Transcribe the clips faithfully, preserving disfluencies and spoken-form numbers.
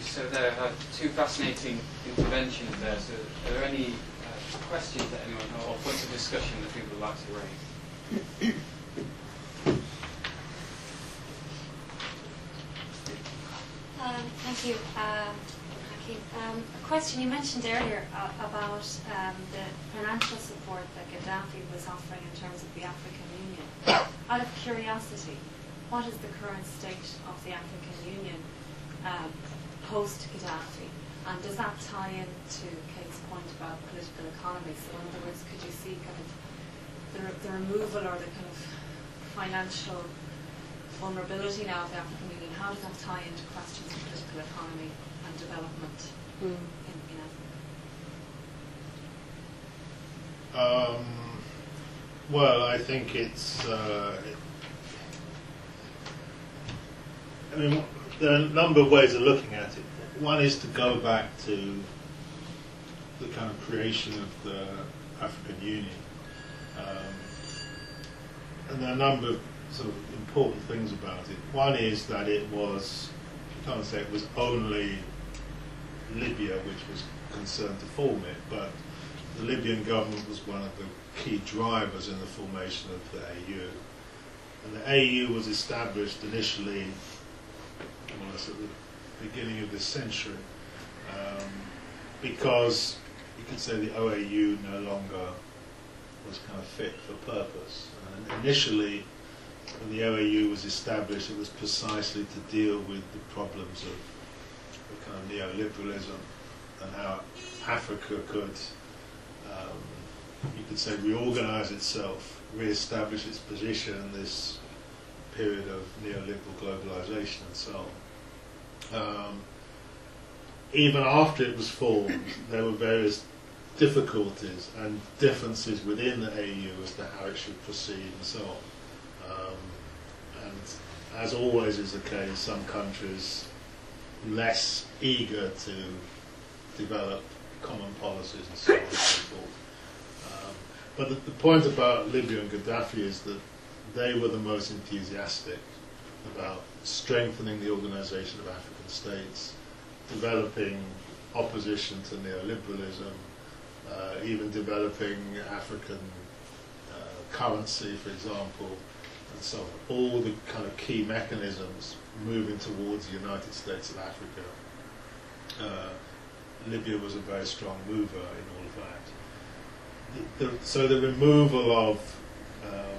So there are two fascinating interventions there. So are there any uh, questions that anyone, or points of discussion that people would like to raise? Um, thank you. Uh, thank you. Um, a question you mentioned earlier uh, about um, the financial support that Gaddafi was offering in terms of the African Union. Out of curiosity, what is the current state of the African Union um, post-Gaddafi? And does that tie in to Kate's point about political economy? So in other words, could you see kind of the, re the removal or the kind of financial vulnerability now of the African Union? How does that tie into questions of political economy and development mm. in, in Africa? Um, well, I think it's... Uh, it, I mean, there are a number of ways of looking at it. One is to go back to the kind of creation of the African Union. Um, and there are a number of sort of important things about it. One is that it was, you can't say it was only Libya which was concerned to form it, but the Libyan government was one of the key drivers in the formation of the A U. And the A U was established initially almost at the beginning of this century, um, because you could say the O A U no longer was kind of fit for purpose. And initially, when the O A U was established, it was precisely to deal with the problems of the kind of neoliberalism and how Africa could, um, you could say, reorganize itself, re-establish its position in this period of neoliberal globalization and so on. Um, even after it was formed, there were various difficulties and differences within the A U as to how it should proceed and so on. Um, and as always is the case, some countries less eager to develop common policies and so on and so forth. Um, but the, the point about Libya and Gaddafi is that they were the most enthusiastic about strengthening the organization of African states, developing opposition to neoliberalism, uh, even developing African uh, currency, for example, and so on. All the kind of key mechanisms moving towards the United States of Africa. Uh, Libya was a very strong mover in all of that. The, the, so the removal of um,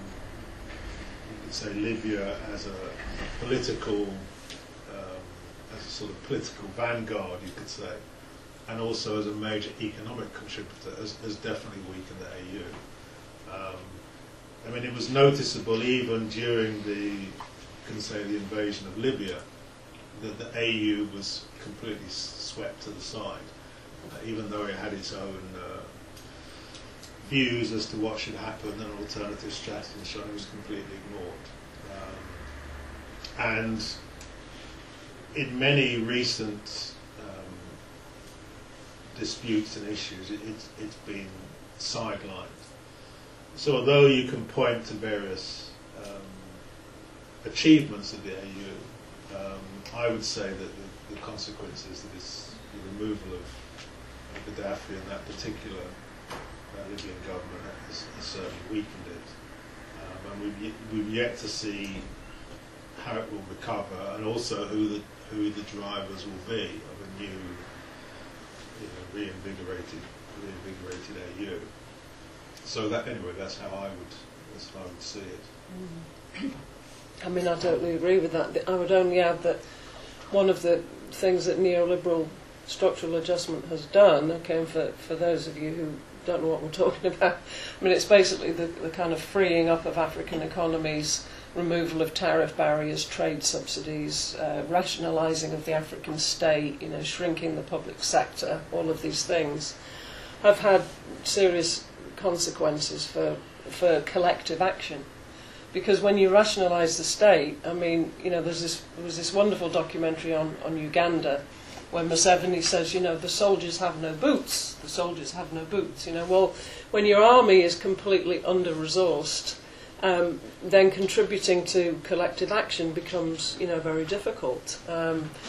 say Libya as a, a political, um, as a sort of political vanguard, you could say, and also as a major economic contributor, has, has definitely weakened the A U. Um, I mean, it was noticeable even during the, you can say, the invasion of Libya, that the A U was completely swept to the side, uh, even though it had its own uh, views as to what should happen and alternative strategy and so on, it was completely ignored. Um, and in many recent um, disputes and issues, it, it's, it's been sidelined. So although you can point to various um, achievements of the A U, um, I would say that the, the consequences of this, the removal of, of Gaddafi and that particular Uh, Libyan government has, has certainly weakened it, um, and we've, y we've yet to see how it will recover, and also who the who the drivers will be of a new, you know, reinvigorated, reinvigorated A U. So that anyway, that's how I would that's how I would see it. Mm. I mean, I totally agree with that. I would only add that one of the things that neoliberal structural adjustment has done, okay, for for those of you who don't know what we're talking about. I mean, it's basically the, the kind of freeing up of African economies, removal of tariff barriers, trade subsidies, uh, rationalising of the African state, you know, shrinking the public sector. All of these things have had serious consequences for for collective action. Because when you rationalise the state, I mean, you know, there's this there was this wonderful documentary on on Uganda, when Museveni says, you know, the soldiers have no boots, the soldiers have no boots, you know. Well, when your army is completely under-resourced, um, then contributing to collective action becomes, you know, very difficult. Um,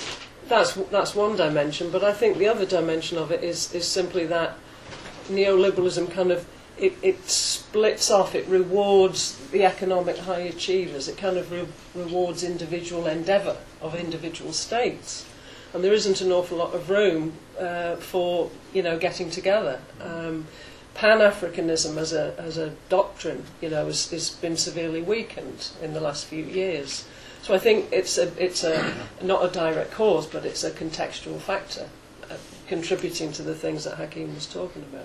that's that's one dimension. But I think the other dimension of it is is simply that neoliberalism kind of it, it splits off. It rewards the economic high achievers. It kind of re- rewards individual endeavour of individual states, and there isn't an awful lot of room uh, for you know getting together. Um, Pan-Africanism as a as a doctrine, you know, has, has been severely weakened in the last few years. So I think it's a it's a not a direct cause, but it's a contextual factor uh, contributing to the things that Hakeem was talking about.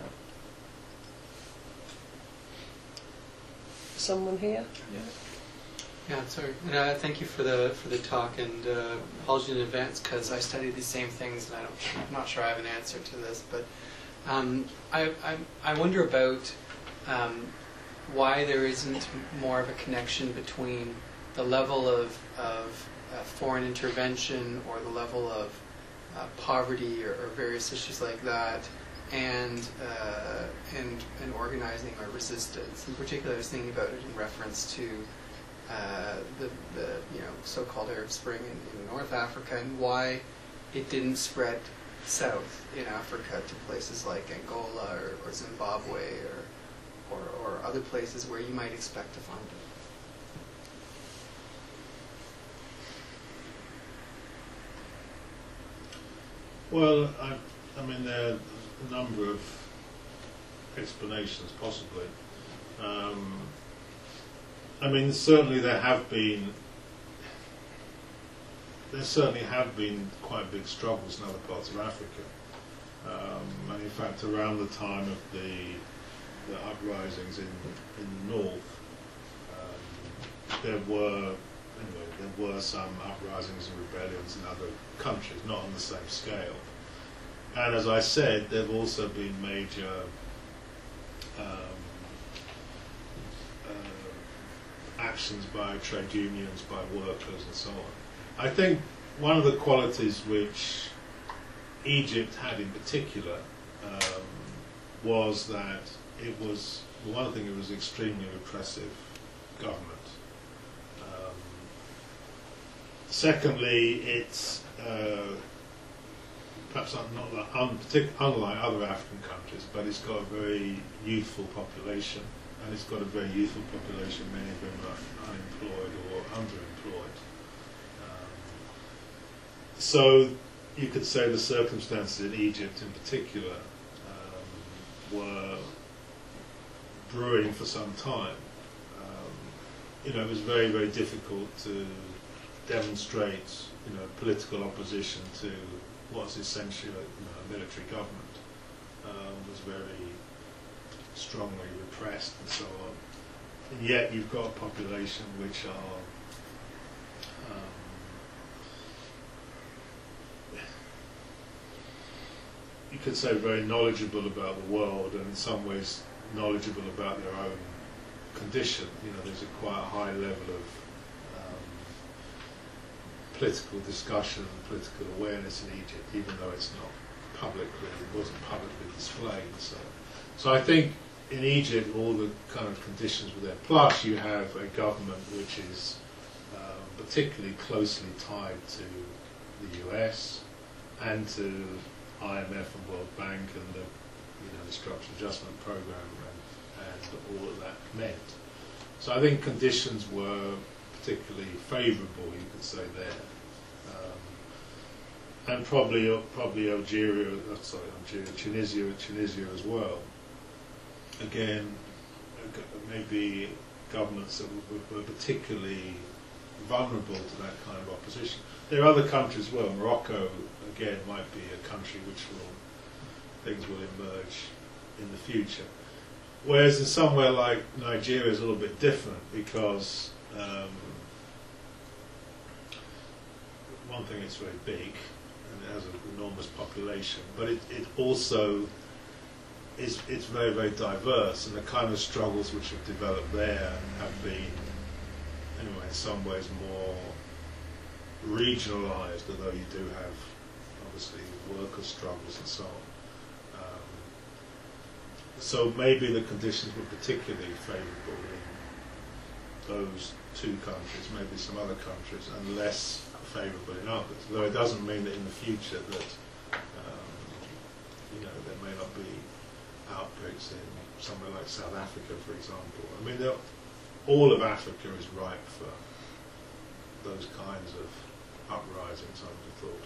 Someone here? Yeah. Yeah. Sorry. And, uh, thank you for the for the talk, and uh, apologies in advance because I studied these same things, and I don't, I'm not sure I have an answer to this, but. Um, I, I, I wonder about um, why there isn't more of a connection between the level of, of uh, foreign intervention or the level of uh, poverty or, or various issues like that and, uh, and, and organizing or resistance. In particular, I was thinking about it in reference to uh, the, the you know so-called Arab Spring in, in North Africa and why it didn't spread south in Africa to places like Angola or, or Zimbabwe or, or or other places where you might expect to find it. Well, I, I mean, there are a number of explanations, possibly. Um, I mean, certainly there have been there certainly have been quite big struggles in other parts of Africa. Um, and in fact, around the time of the, the uprisings in, in the north, um, there were anyway, there were some uprisings and rebellions in other countries, not on the same scale. And as I said, there have also been major um, uh, actions by trade unions, by workers, and so on. I think one of the qualities which Egypt had in particular um, was that it was, one thing, it was an extremely repressive government. Um, secondly, it's uh, perhaps not, not un, partic- unlike other African countries, but it's got a very youthful population, and it's got a very youthful population, many of them are unemployed or underemployed. So you could say the circumstances in Egypt in particular um, were brewing for some time. Um, you know, it was very, very difficult to demonstrate, you know, political opposition to what's essentially a, you know, a military government. Um, was very strongly repressed and so on. And yet you've got a population which are um, you could say very knowledgeable about the world, and in some ways knowledgeable about their own condition. You know, there's a quite a high level of um, political discussion and political awareness in Egypt, even though it's not publicly, it wasn't publicly displayed. So, so I think in Egypt all the kind of conditions were there. Plus you have a government which is um, particularly closely tied to the U S and to I M F and World Bank and the, you know, the Structural Adjustment Program and, and all of that meant. So I think conditions were particularly favourable, you could say there, um, and probably probably Algeria, oh, sorry, Algeria, Tunisia, Tunisia as well. Again, maybe governments that were, were particularly vulnerable to that kind of opposition. There are other countries as well. Morocco, again, might be a country which will, things will emerge in the future. Whereas in somewhere like Nigeria is a little bit different because um, one thing, it's very big and it has an enormous population, but it, it also is it's very, very diverse, and the kind of struggles which have developed there have been, anyway, in some ways more regionalised, although you do have obviously worker struggles and so on. Um, so maybe the conditions were particularly favourable in those two countries, maybe some other countries, and less favourable in others. Though it doesn't mean that in the future that um, you know there may not be outbreaks in somewhere like South Africa, for example. I mean, all of Africa is ripe for those kinds of uprisings, I would have thought.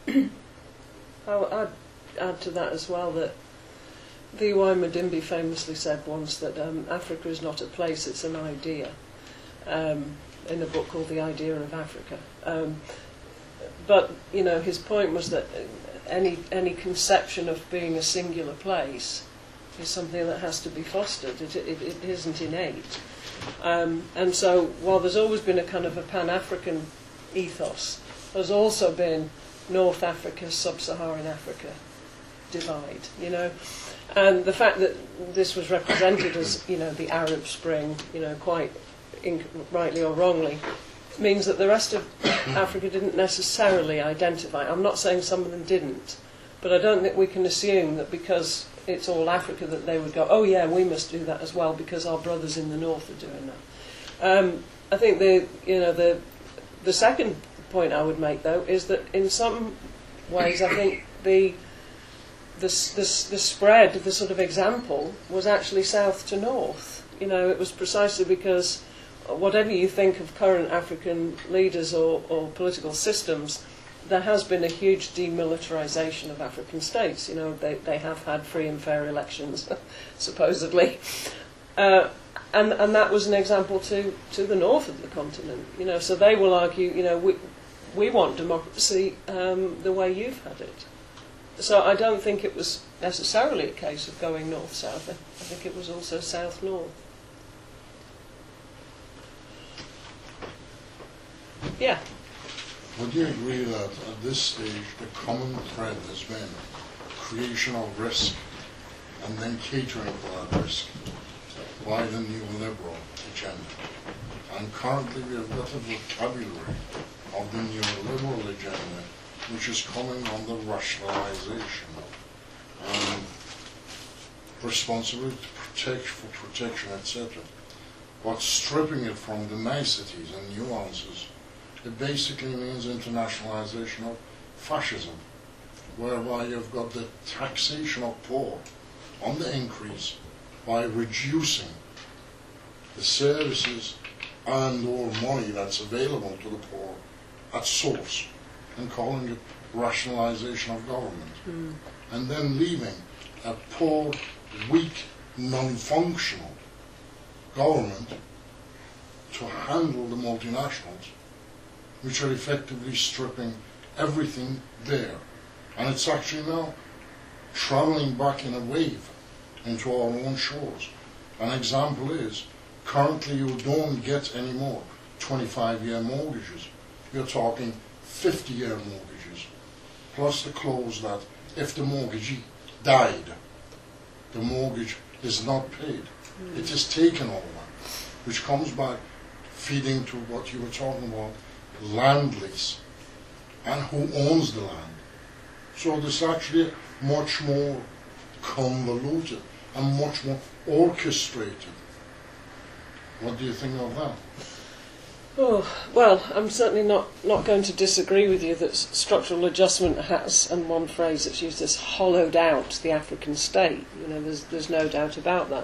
I'd add to that as well that V Y Madimbi famously said once that um, Africa is not a place, it's an idea, um, in a book called The Idea of Africa. Um, but, you know, his point was that any any conception of being a singular place is something that has to be fostered. It, it, it isn't innate. Um, and so while there's always been a kind of a Pan-African ethos, there's also been North Africa, Sub-Saharan Africa divide, you know. And the fact that this was represented as, you know, the Arab Spring, you know, quite inc- rightly or wrongly, means that the rest of Africa didn't necessarily identify. I'm not saying some of them didn't, but I don't think we can assume that because it's all Africa that they would go, oh yeah, we must do that as well because our brothers in the north are doing that. Um, I think the, you know, the the second point I would make though is that in some ways I think the the the, the spread, the sort of example was actually south to north. You know, it was precisely because whatever you think of current African leaders or, or political systems, there has been a huge demilitarization of African states. You know, they, they have had free and fair elections, supposedly. Uh, and, and that was an example to, to the north of the continent. You know, so they will argue, you know, we, we want democracy um, the way you've had it. So I don't think it was necessarily a case of going north-south. I think it was also south-north. Yeah. Would you agree that at this stage the common thread has been creation of risk and then catering for that risk by the neoliberal agenda? And currently we have got a vocabulary of the neoliberal agenda which is coming on the rationalization and responsibility to protect for protection, et cetera. But stripping it from the niceties and nuances, it basically means internationalization of fascism, whereby you've got the taxation of poor on the increase by reducing the services and or money that's available to the poor at source and calling it rationalization of government. Mm. And then leaving a poor, weak, non-functional government to handle the multinationals, which are effectively stripping everything there. And it's actually now traveling back in a wave into our own shores. An example is, currently you don't get any more twenty-five year mortgages. You're talking fifty year mortgages, plus the clause that if the mortgagee died, the mortgage is not paid. Mm. It is taken over, which comes back feeding to what you were talking about, land lease, and who owns the land. So there's actually much more convoluted and much more orchestrated. What do you think of that? Oh, well, I'm certainly not, not going to disagree with you that structural adjustment has, and one phrase that's used, is hollowed out the African state. You know, there's there's no doubt about that.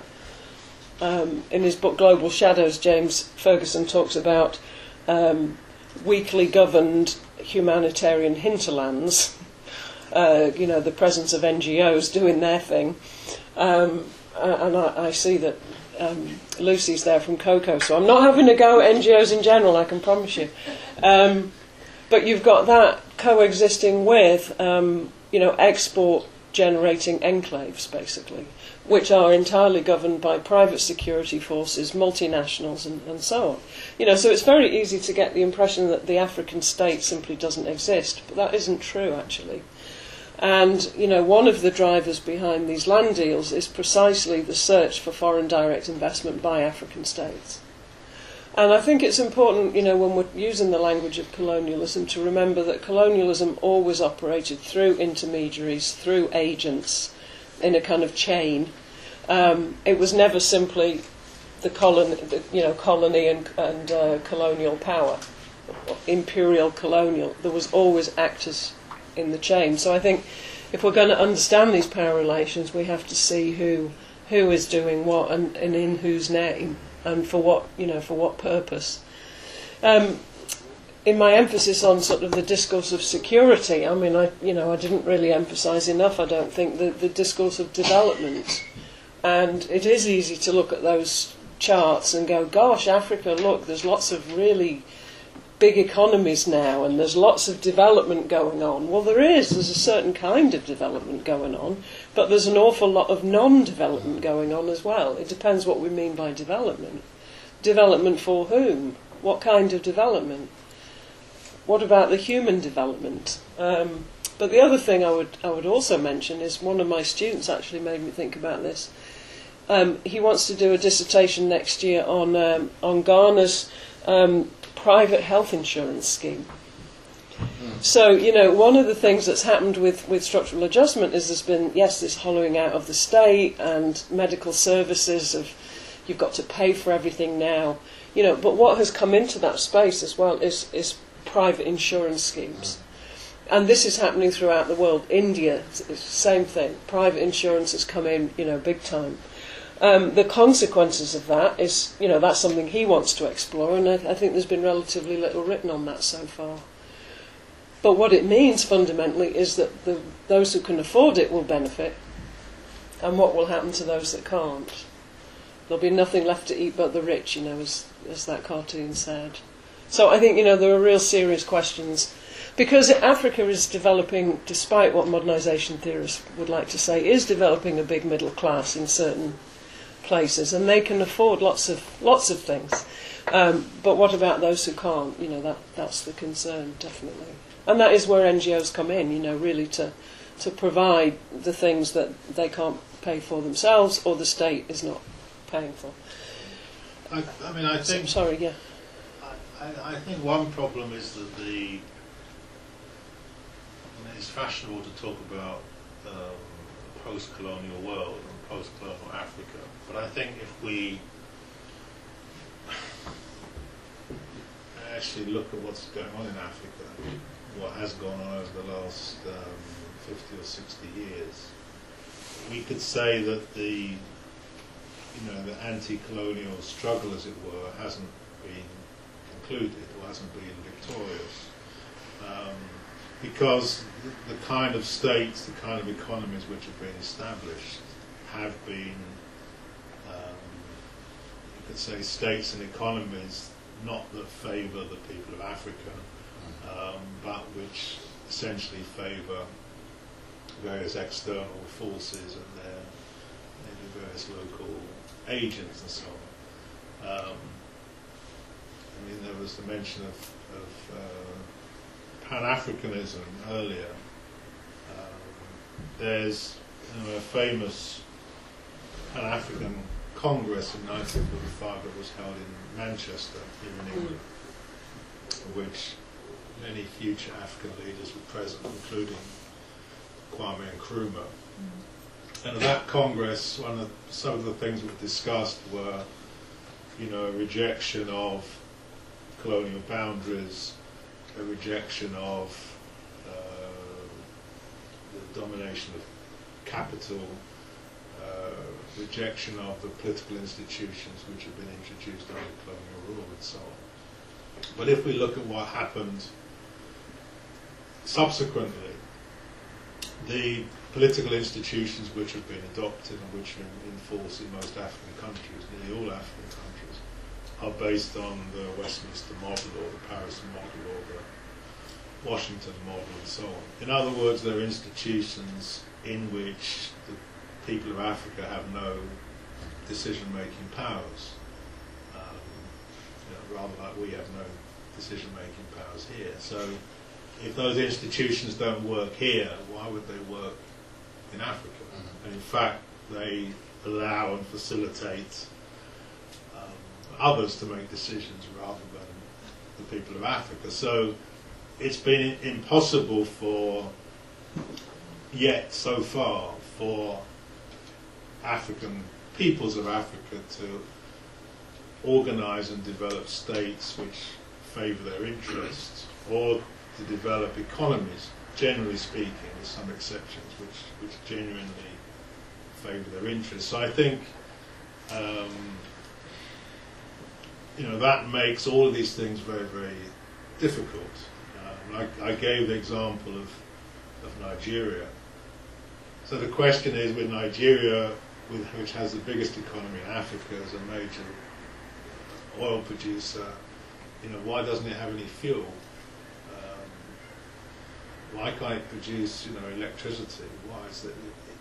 Um, in his book Global Shadows, James Ferguson talks about um, weakly governed humanitarian hinterlands, uh, you know, the presence of N G Os doing their thing. Um, uh, and I, I see that um, Lucy's there from Cocoa, so I'm not having a go at N G Os in general, I can promise you. Um, but you've got that coexisting with, um, you know, export-generating enclaves, basically, which are entirely governed by private security forces, multinationals, and, and so on. You know, so it's very easy to get the impression that the African state simply doesn't exist, but that isn't true, actually. And, you know, one of the drivers behind these land deals is precisely the search for foreign direct investment by African states. And I think it's important, you know, when we're using the language of colonialism, to remember that colonialism always operated through intermediaries, through agents, in a kind of chain. Um, it was never simply the colony, the, you know, colony and, and uh, colonial power. imperial, colonial. There was always actors in the chain. So I think if we're going to understand these power relations, we have to see who who is doing what and, and in whose name and for what, you know, for what purpose. Um, in my emphasis on sort of the discourse of security, I mean, I you know I didn't really emphasise enough, I don't think, the, the discourse of development. And it is easy to look at those charts and go, gosh, Africa, look, there's lots of really big economies now and there's lots of development going on. Well, there is. There's a certain kind of development going on, but there's an awful lot of non-development going on as well. It depends what we mean by development. Development for whom? What kind of development? What about the human development? Um, but the other thing I would I would also mention is one of my students actually made me think about this. Um, he wants to do a dissertation next year on um, on Ghana's um, private health insurance scheme. Mm. So, you know, one of the things that's happened with, with structural adjustment is there's been, yes, this hollowing out of the state and medical services of you've got to pay for everything now. You know, but what has come into that space as well is, is private insurance schemes. And this is happening throughout the world. India, it's the same thing. Private insurance has come in, you know, big time. Um, the consequences of that is, you know, that's something he wants to explore, and I, I think there's been relatively little written on that so far. But what it means fundamentally is that the, those who can afford it will benefit, and what will happen to those that can't? There'll be nothing left to eat but the rich, you know, as, as that cartoon said. So I think, you know, there are real serious questions. Because Africa is developing, despite what modernisation theorists would like to say, is developing a big middle class in certain places, and they can afford lots of lots of things. Um, but what about those who can't? You know, that that's the concern, definitely. And that is where N G Os come in, you know, really to to provide the things that they can't pay for themselves or the state is not paying for. I, I mean, I think... So, sorry, yeah. I, I think one problem is that the... I mean, it's fashionable to talk about um, the post-colonial world and post-colonial Africa, but I think if we actually look at what's going on in Africa, what has gone on over the last um, fifty or sixty years, we could say that the, you know, the anti-colonial struggle, as it were, hasn't been concluded or hasn't been victorious. Um, because the, the kind of states, the kind of economies which have been established have been, um, you could say, states and economies not that favour the people of Africa, um, but which essentially favour various external forces and their maybe various local agents and so on. Um, I mean, there was the mention of, of uh, Pan-Africanism earlier. Um, there's, you know, a famous Pan-African Congress in nineteen forty-five that was held in Manchester, here in England, mm. which many future African leaders were present, including Kwame Nkrumah. Mm. And at that Congress, one of some of the things we discussed were, you know, a rejection of colonial boundaries, a rejection of uh, the domination of capital, uh, rejection of the political institutions which have been introduced under colonial rule and so on. But if we look at what happened subsequently, the political institutions which have been adopted and which are in, in force in most African countries, nearly all African countries, are based on the Westminster model or the Paris model or the Washington model and so on. In other words, they're institutions in which the people of Africa have no decision-making powers. Um, you know, rather like we have no decision-making powers here. So if those institutions don't work here, why would they work in Africa? Mm-hmm. And in fact, they allow and facilitate um, others to make decisions rather than the people of Africa. So it's been impossible for, yet so far, for African peoples of Africa to organize and develop states which favour their interests, or to develop economies, generally speaking, with some exceptions, which, which genuinely favour their interests. So I think, um, you know, that makes all of these things very, very difficult. Um, I, I gave the example of, of Nigeria. So the question is, with Nigeria, with, which has the biggest economy in Africa as a major oil producer, you know, why doesn't it have any fuel? Um, why can't it produce, you know, electricity? Why is it?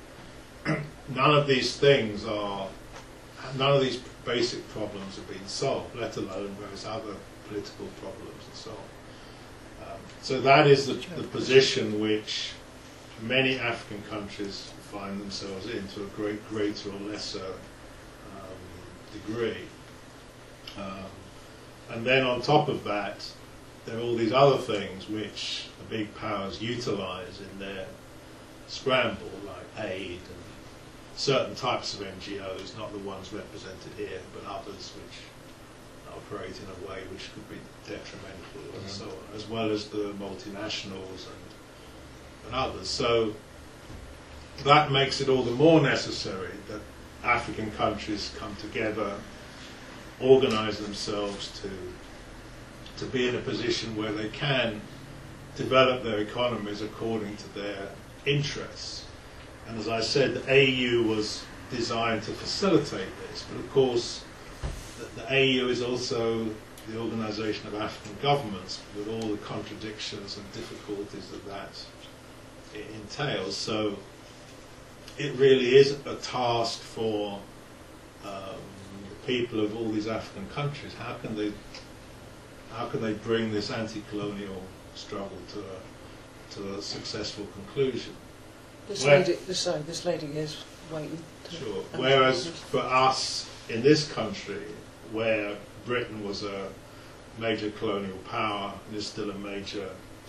None of these things are, none of these basic problems have been solved, let alone various other political problems and so on. Um, so that is the, the position which many African countries find themselves in, to a great, greater or lesser um, degree. Um, and then on top of that, there are all these other things which the big powers utilise in their scramble, like aid and certain types of N G Os, not the ones represented here, but others which operate in a way which could be detrimental mm-hmm. and so on, as well as the multinationals and, and others. So that makes it all the more necessary that African countries come together, organise themselves to to be in a position where they can develop their economies according to their interests. And as I said, the A U was designed to facilitate this, but of course the, the A U is also the organisation of African governments, with all the contradictions and difficulties that that entails. So it really is a task for um, the people of all these African countries. How can they, how can they bring this anti-colonial struggle to a, to a successful conclusion? This Where, lady, this, sorry, this lady is waiting. To sure. Whereas for us in this country, where Britain was a major colonial power and is still a major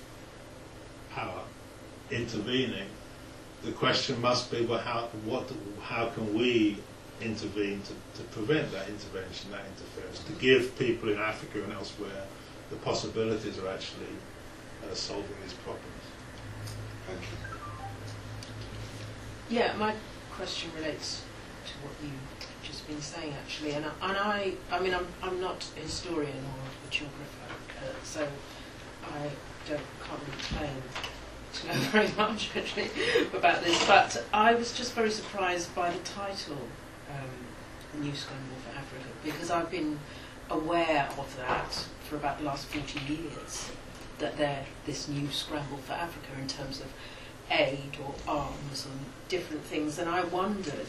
power intervening, the question must be, well, how, what, how can we intervene to, to prevent that intervention, that interference, to give people in Africa and elsewhere the possibilities of actually uh, solving these problems? Thank you. Yeah, my question relates to what you've just been saying, actually, and I, and I, I mean, I'm, I'm not a historian or a geographer, uh, so I don't can't really claim to know very much actually about this. But I was just very surprised by the title, um, "The New Scramble for Africa," because I've been aware of that for about the last forty years, that they're this new scramble for Africa in terms of aid or arms and different things, and I wondered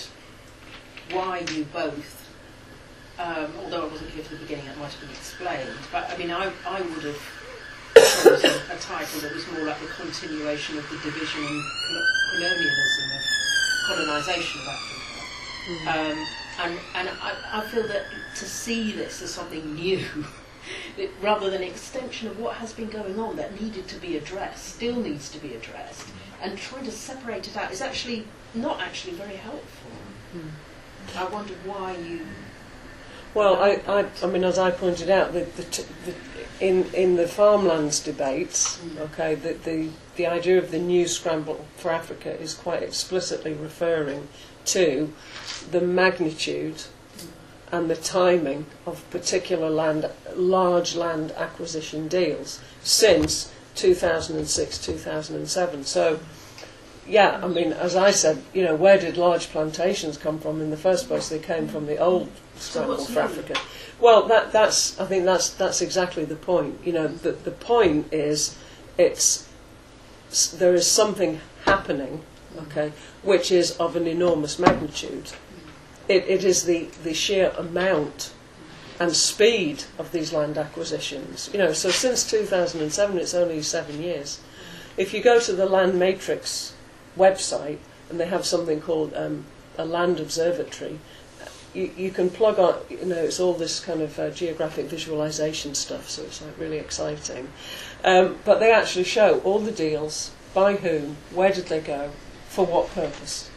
why you both, um, although I wasn't here for the beginning, that might have been explained, but I mean I, I would have chosen a title that was more like the continuation of the division and colonialism of colonisation of Africa. Mm-hmm. um, and and I, I feel that to see this as something new it, rather than an extension of what has been going on that needed to be addressed, still needs to be addressed, and trying to separate it out is actually not actually very helpful. Mm. I wondered why you... Well, I, I, I mean, as I pointed out, the, the, t the, in, in the farmlands debates, mm. okay, the, the, the idea of the new scramble for Africa is quite explicitly referring to the magnitude mm. and the timing of particular land, large land acquisition deals since two thousand six, two thousand seven. So, yeah, I mean, as I said, you know, where did large plantations come from in the first place? They came from the old scramble for Africa. Well, that, that's, I think that's that's exactly the point. You know, the the point is, it's there is something happening, okay, which is of an enormous magnitude. It it is the the sheer amount and speed of these land acquisitions. You know, so since two thousand seven, it's only seven years. If you go to the Land Matrix website, and they have something called um, a land observatory, you, you can plug on, you know, it's all this kind of uh, geographic visualization stuff, so it's like really exciting. Um, but they actually show all the deals, by whom, where did they go, for what purpose.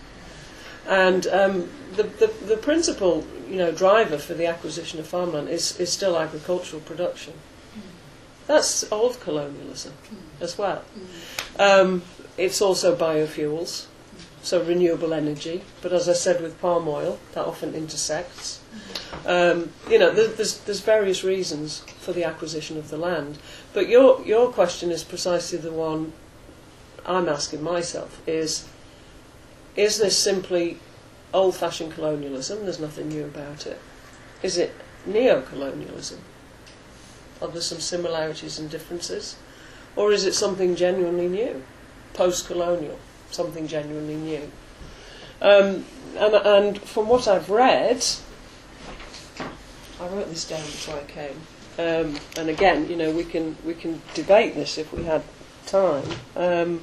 And um, the, the, the principal, you know, driver for the acquisition of farmland is, is still agricultural production. That's old colonialism as well. Um, it's also biofuels, so renewable energy. But as I said, with palm oil, that often intersects. Um, you know, there, there's there's various reasons for the acquisition of the land. But your your question is precisely the one I'm asking myself: is is this simply old-fashioned colonialism? There's nothing new about it. Is it neo-colonialism? Are there some similarities and differences? Or is it something genuinely new? Post-colonial, something genuinely new. Um, and, and from what I've read, I wrote this down before I came, um, and again, you know, we can we can debate this if we had time. Um,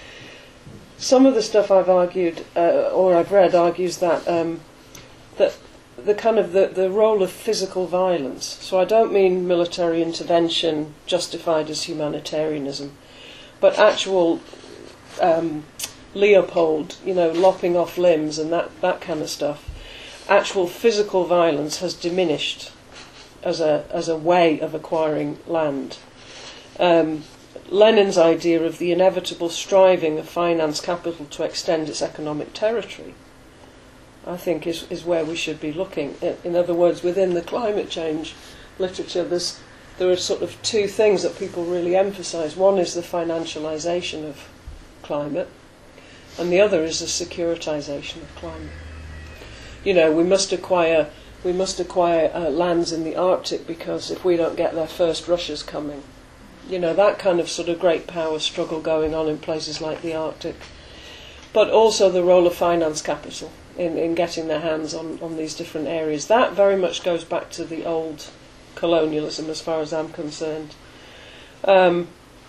some of the stuff I've argued, uh, or I've read, argues that um, that the kind of the, the role of physical violence. So I don't mean military intervention justified as humanitarianism, but actual um, Leopold, you know, lopping off limbs and that, that kind of stuff. Actual physical violence has diminished as a as a way of acquiring land. Um, Lenin's idea of the inevitable striving of finance capital to extend its economic territory, I think, is, is where we should be looking. In other words, within the climate change literature, there's, there are sort of two things that people really emphasise. One is the financialisation of climate, and the other is the securitisation of climate. You know, we must acquire we must acquire uh, lands in the Arctic because if we don't get there first, Russia's coming. You know, that kind of sort of great power struggle going on in places like the Arctic. But also the role of finance capital in, in getting their hands on, on these different areas. That very much goes back to the old colonialism as far as I'm concerned. Um,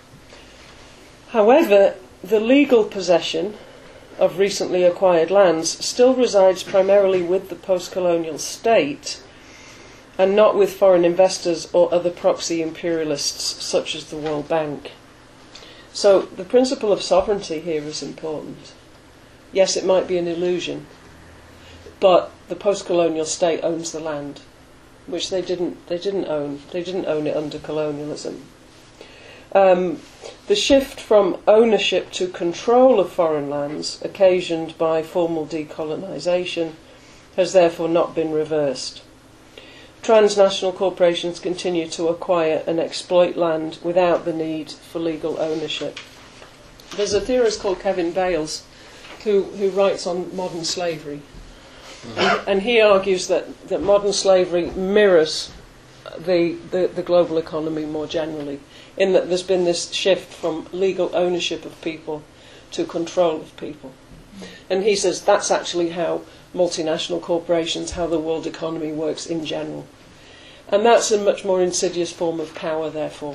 however, the legal possession of recently acquired lands still resides primarily with the post-colonial state and not with foreign investors or other proxy imperialists such as the World Bank. So the principle of sovereignty here is important. Yes, it might be an illusion, but the post-colonial state owns the land, which they didn't they didn't own. They didn't own it under colonialism. Um, the shift from ownership to control of foreign lands, occasioned by formal decolonisation, has therefore not been reversed. Transnational corporations continue to acquire and exploit land without the need for legal ownership. There's a theorist called Kevin Bales who, who writes on modern slavery, and, and he argues that, that modern slavery mirrors the, the, the global economy more generally, in that there's been this shift from legal ownership of people to control of people. And he says that's actually how multinational corporations, how the world economy works in general. And that's a much more insidious form of power, therefore.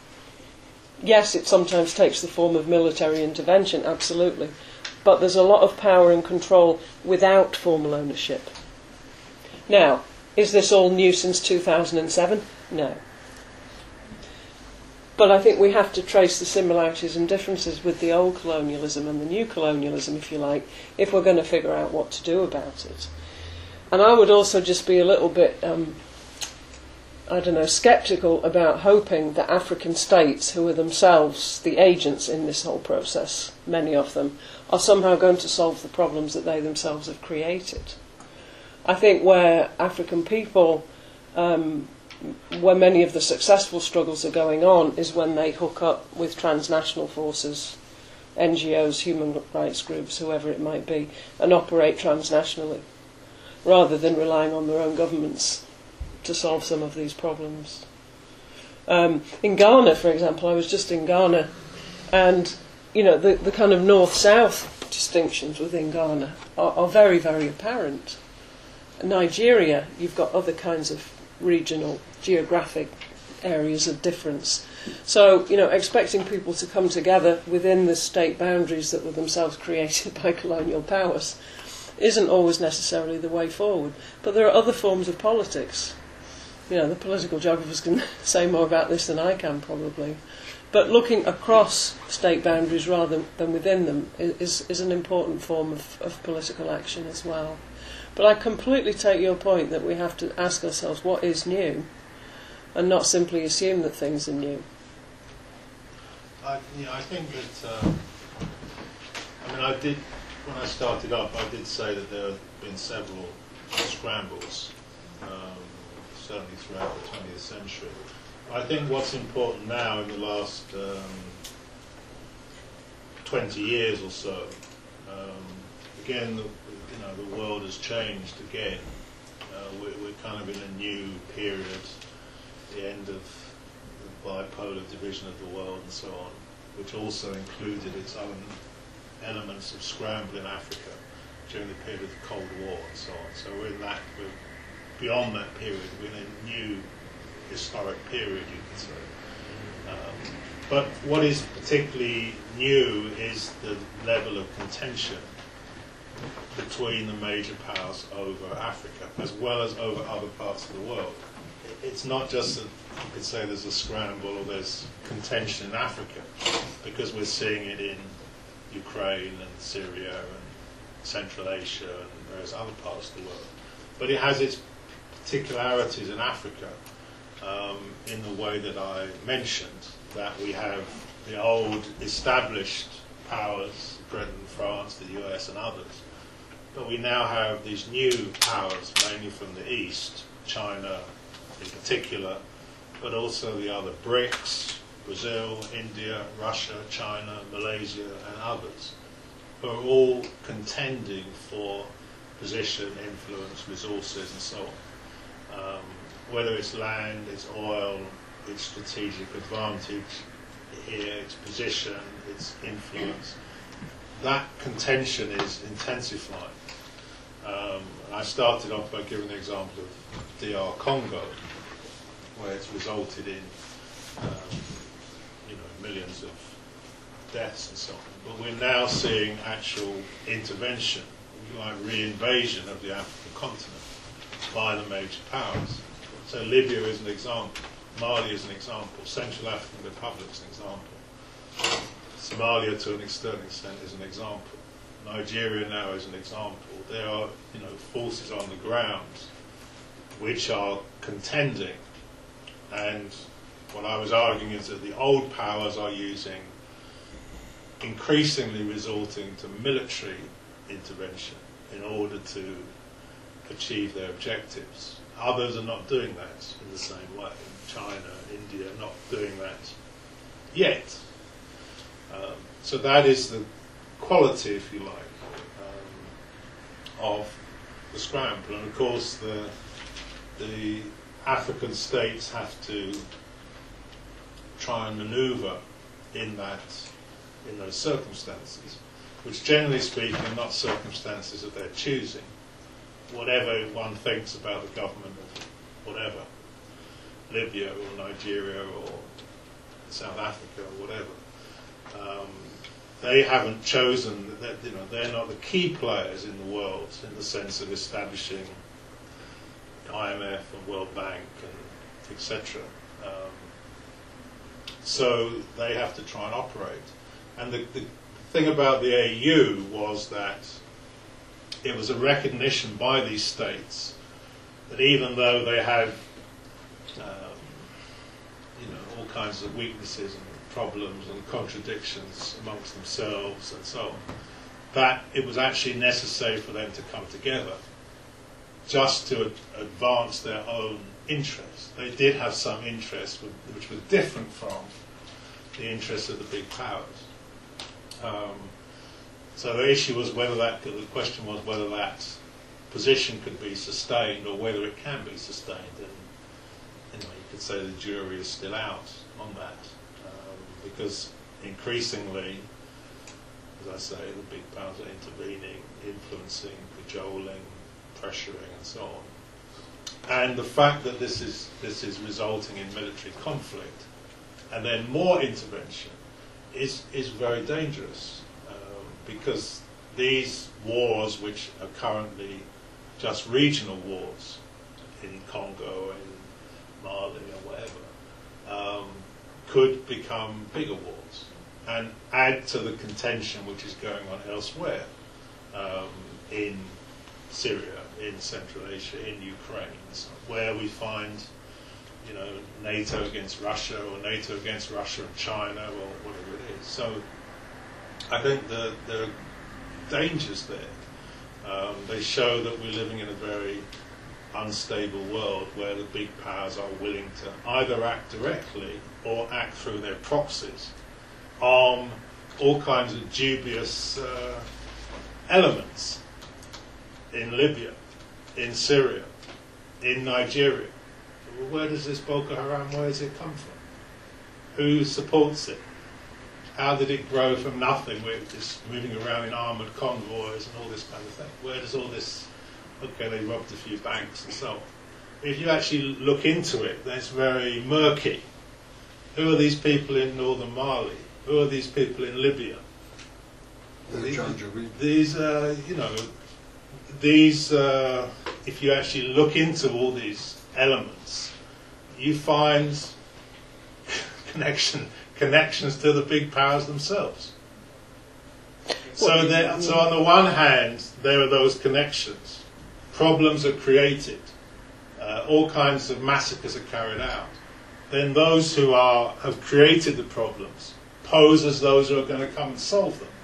Yes, it sometimes takes the form of military intervention, absolutely, but there's a lot of power and control without formal ownership. Now, is this all new since two thousand seven? No. But I think we have to trace the similarities and differences with the old colonialism and the new colonialism, if you like, if we're going to figure out what to do about it. And I would also just be a little bit, um, I don't know, sceptical about hoping that African states, who are themselves the agents in this whole process, many of them, are somehow going to solve the problems that they themselves have created. I think where African people, um, where many of the successful struggles are going on, is when they hook up with transnational forces, N G Os, human rights groups, whoever it might be, and operate transnationally, rather than relying on their own governments to solve some of these problems. Um, in Ghana, for example, I was just in Ghana, and you know the, the kind of north-south distinctions within Ghana are, are very, very apparent. Nigeria, you've got other kinds of regional, geographic areas of difference. So, you know, expecting people to come together within the state boundaries that were themselves created by colonial powers isn't always necessarily the way forward. But there are other forms of politics. You know, the political geographers can say more about this than I can, probably. But looking across state boundaries rather than within them is, is an important form of, of political action as well. But I completely take your point that we have to ask ourselves what is new and not simply assume that things are new. I, yeah, I think that, uh, I mean, I did, when I started up, I did say that there have been several scrambles, um, certainly throughout the twentieth century. I think what's important now in the last um, twenty years or so, um, again, the, you know, the world has changed again. Uh, we're, we're kind of in a new period, the end of the bipolar division of the world and so on, which also included its own elements of scramble in Africa during the period of the Cold War and so on. So we're in that, we're beyond that period, we're in a new historic period, you could say. Um, but what is particularly new is the level of contention between the major powers over Africa, as well as over other parts of the world. It's not just that you could say there's a scramble or there's contention in Africa, because we're seeing it in Ukraine and Syria and Central Asia and various other parts of the world. But it has its particularities in Africa, um, in the way that I mentioned, that we have the old established powers, Britain, France, the U S and others, but we now have these new powers, mainly from the East, China in particular, but also the other BRICS, Brazil, India, Russia, China, Malaysia and others, who are all contending for position, influence, resources and so on. Um, whether it's land, it's oil, its strategic advantage here, its position, its influence, that contention is intensifying. Um, I started off by giving the example of D R Congo, where it's resulted in um, you know, millions of deaths and so on. But we're now seeing actual intervention, like re-invasion of the African continent by the major powers. So Libya is an example, Mali is an example, Central African Republic is an example, Somalia to an extent is an example, Nigeria now is an example. There are, you know, forces on the ground which are contending, and what I was arguing is that the old powers are using, increasingly resorting to military intervention in order to achieve their objectives. Others are not doing that in the same way. China, India are not doing that yet. Um, so that is the quality, if you like, um, of the scramble. And of course the, the African states have to try and manoeuvre in that, in those circumstances, which generally speaking are not circumstances of their choosing. Whatever one thinks about the government of whatever, Libya or Nigeria or South Africa or whatever, um, they haven't chosen, that, you know, they're not the key players in the world in the sense of establishing the I M F and World Bank and et cetera. Um, so they have to try and operate. And the, the thing about the A U was that it was a recognition by these states that even though they had um, you know, all kinds of weaknesses and problems and contradictions amongst themselves and so on, that it was actually necessary for them to come together just to ad advance their own interests. They did have some interests which were different from the interests of the big powers. Um, so the issue was whether that, the question was whether that position could be sustained or whether it can be sustained. And you know, you could say the jury is still out on that, um, because increasingly, as I say, the big powers are intervening, influencing, cajoling, pressuring, and so on. And the fact that this is this is resulting in military conflict and then more intervention is is very dangerous, um, because these wars, which are currently just regional wars in Congo, in Mali, or whatever, um, could become bigger wars and add to the contention which is going on elsewhere, um, in Syria, in Central Asia, in Ukraine, where we find you know, NATO against Russia or NATO against Russia and China or whatever it is. So I think that there are dangers there. Um, they show that we're living in a very unstable world where the big powers are willing to either act directly or act through their proxies, arm all kinds of dubious uh, elements in Libya, in Syria, in Nigeria. Well, where does this Boko Haram, where does it come from? Who supports it? How did it grow from nothing with just moving around in armoured convoys and all this kind of thing? Where does all this, okay, they robbed a few banks and so on. If you actually look into it, then it's very murky. Who are these people in northern Mali? Who are these people in Libya? These, these uh, you know, these, uh, if you actually look into all these elements, you find connection, connections to the big powers themselves. So, there, so on the one hand, there are those connections. Problems are created. Uh, all kinds of massacres are carried out. Then those who are have created the problems pose as those who are going to come and solve them.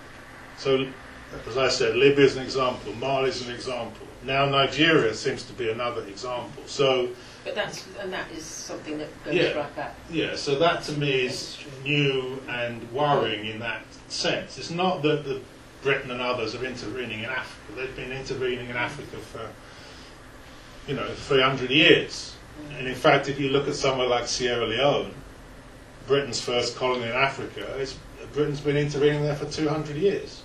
So, as I said, Libya is an example, Mali is an example. Now Nigeria seems to be another example. So, but that's and that is something that goes yeah, right back. Yeah, so that to me is new and worrying in that sense. It's not that the Britain and others are intervening in Africa. They've been intervening in Africa for, you know, three hundred years. And in fact, if you look at somewhere like Sierra Leone, Britain's first colony in Africa, it's, Britain's been intervening there for two hundred years.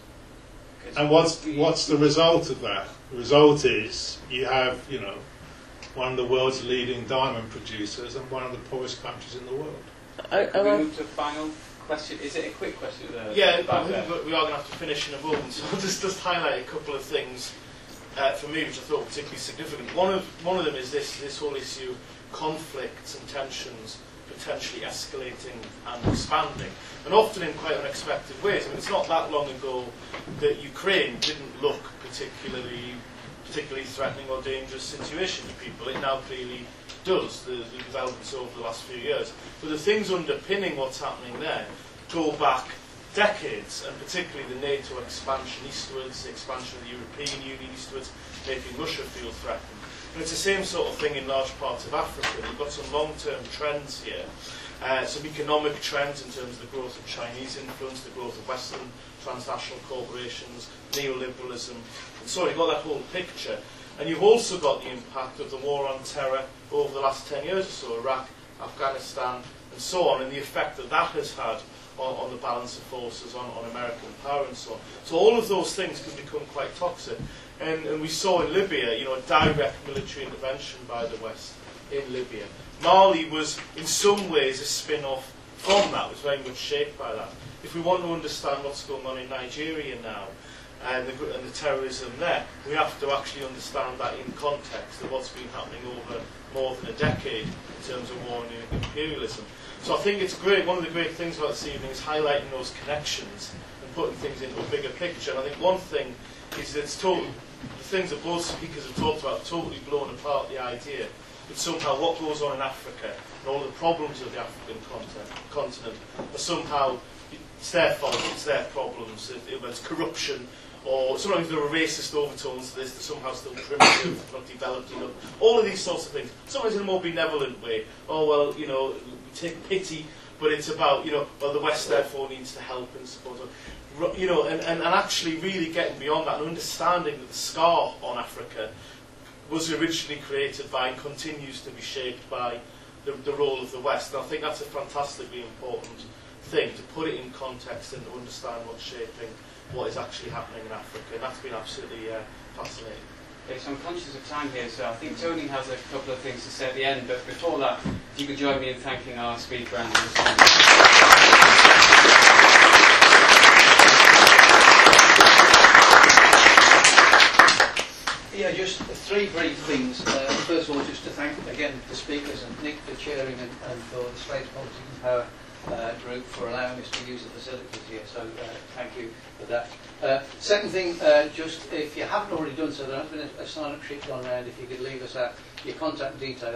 And what's what's the result of that? The result is you have, you know, one of the world's leading diamond producers and one of the poorest countries in the world. I, Can we move to a final question? Is it a quick question? Uh, yeah, I think we are going to have to finish in a moment, so I'll just, just highlight a couple of things uh, for me which I thought were particularly significant. One of one of them is this this whole issue of conflicts and tensions potentially escalating and expanding, and often in quite unexpected ways. I mean, it's not that long ago that Ukraine didn't look particularly particularly threatening or dangerous situation to people. It now clearly does, the, the developments over the last few years. But the things underpinning what's happening there go back decades, and particularly the NATO expansion eastwards, the expansion of the European Union eastwards, making Russia feel threatened. And it's the same sort of thing in large parts of Africa. We've got some long-term trends here, uh, some economic trends in terms of the growth of Chinese influence, the growth of Western transnational corporations, neoliberalism, and so on. You've got that whole picture. And you've also got the impact of the war on terror over the last ten years or so, Iraq, Afghanistan, and so on, and the effect that that has had on, on the balance of forces, on, on American power and so on. So all of those things can become quite toxic. And, and we saw in Libya, you know, a direct military intervention by the West in Libya. Mali was, in some ways, a spin-off from that, was very much shaped by that. If we want to understand what's going on in Nigeria now, and the, and the terrorism there, we have to actually understand that in context of what's been happening over more than a decade in terms of war and imperialism. So I think it's great, one of the great things about this evening is highlighting those connections and putting things into a bigger picture. And I think one thing is that it's total, the things that both speakers have talked about have totally blown apart the idea that somehow what goes on in Africa and all the problems of the African content, continent are somehow, it's their fault, it's their problems, whether it's corruption, or sometimes there are racist overtones to this, they're somehow still primitive, not developed enough. All of these sorts of things. Sometimes in a more benevolent way. Oh, well, you know, we take pity, but it's about, you know, well, the West therefore needs to help and support. You know, and, and, and actually really getting beyond that and understanding that the scar on Africa was originally created by and continues to be shaped by the, the role of the West. And I think that's a fantastically important thing, to put it in context and to understand what's shaping what is actually happening in Africa, and that's been absolutely uh, fascinating. Okay, so I'm conscious of time here, so I think Tony has a couple of things to say at the end, but before that, if you could join me in thanking our speaker and the Yeah, just three brief things. Uh, first of all, just to thank again the speakers and Nick for chairing and, and for the Space Policy and Power Uh, group for allowing us to use the facilities here, so uh, thank you for that. Uh, second thing, uh, just if you haven't already done so, there has been a, a sign-up sheet gone around. If you could leave us out your contact details,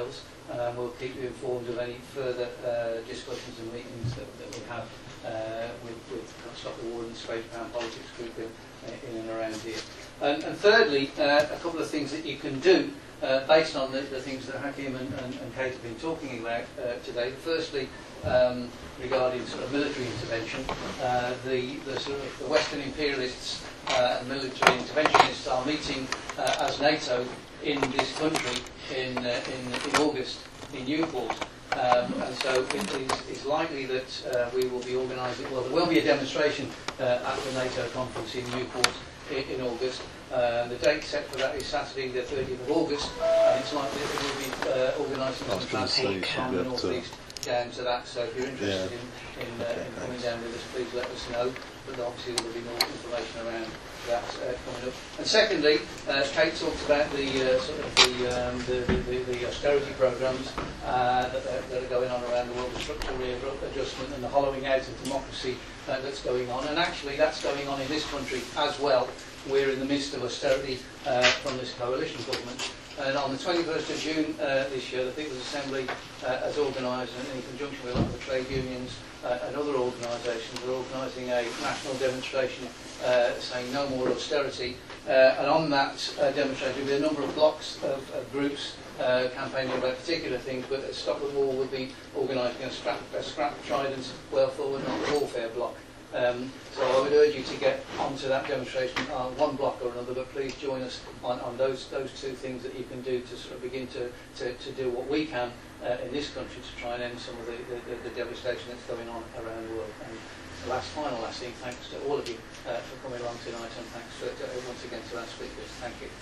Um, we'll keep you informed of any further uh, discussions and meetings that, that we have uh, with, with Stop the War and the Straits Pound Politics Group in, in and around here. And, and thirdly, uh, a couple of things that you can do uh, based on the, the things that Hakim and, and, and Kate have been talking about uh, today. Firstly, um, regarding sort of military intervention, uh, the, the sort of the Western imperialists uh, and military interventionists are meeting uh, as NATO in this country in, uh, in, in August in Newport. Um, and so it is it's likely that uh, we will be organising, well, there will be a demonstration uh, at the NATO conference in Newport in, in August. Uh, the date set for that is Saturday the thirtieth of August, and it's likely that we will be uh, organising some transport from the north east down to that. So if you're interested yeah. in, in, uh, okay, in coming down with us, please let us know. But obviously there will be more information around that uh, coming up. And secondly, uh, Kate talked about the uh, sort of the, um, the, the, the austerity programmes uh, that, that are going on around the world, the structural readjustment and the hollowing out of democracy uh, that's going on. And actually that's going on in this country as well. We're in the midst of austerity uh, from this coalition government. And on the twenty-first of June uh, this year, the People's Assembly uh, has organised, and in conjunction with a lot of the trade unions uh, and other organisations, are organising a national demonstration uh, saying no more austerity. Uh, and on that uh, demonstration, there will be a number of blocks of, of groups uh, campaigning about particular things, but Stop the War will be organising a scrap, a scrap Trident, well forward, not warfare block. Um, so I would urge you to get onto that demonstration on one block or another, but please join us on, on those those two things that you can do to sort of begin to, to, to do what we can uh, in this country to try and end some of the, the, the devastation that's going on around the world. And the last final last thing, thanks to all of you uh, for coming along tonight, and thanks for, to, once again to our speakers. Thank you.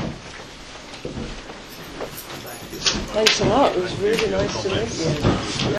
Thanks a lot. It was really nice to meet you.